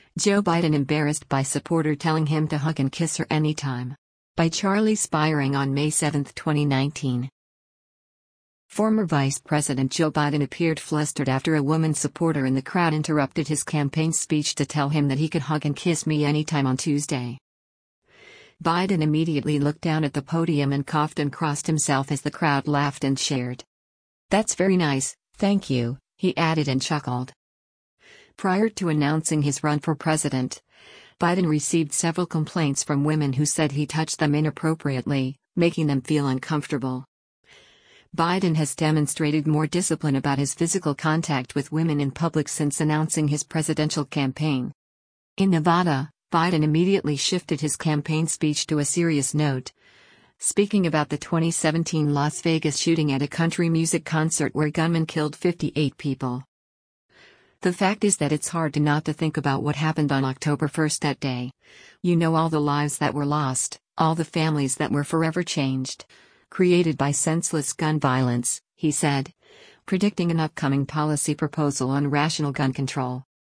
Joe Biden embarrassed by supporter telling him to hug and kiss her anytime. By Charlie Spiring on May 7, 2019. Former Vice President Joe Biden appeared flustered after a woman supporter in the crowd interrupted his campaign speech to tell him that he could hug and kiss me anytime on Tuesday. Biden immediately looked down at the podium and coughed and crossed himself as the crowd laughed and cheered. "That's very nice, thank you," he added and chuckled. Prior to announcing his run for president, Biden received several complaints from women who said he touched them inappropriately, making them feel uncomfortable. Biden has demonstrated more discipline about his physical contact with women in public since announcing his presidential campaign. In Nevada, Biden immediately shifted his campaign speech to a serious note, speaking about the 2017 Las Vegas shooting at a country music concert where gunmen killed 58 people. "The fact is that it's hard not to think about what happened on October 1st that day. You know, all the lives that were lost, all the families that were forever changed, created by senseless gun violence," he said, predicting an upcoming policy proposal on rational gun control.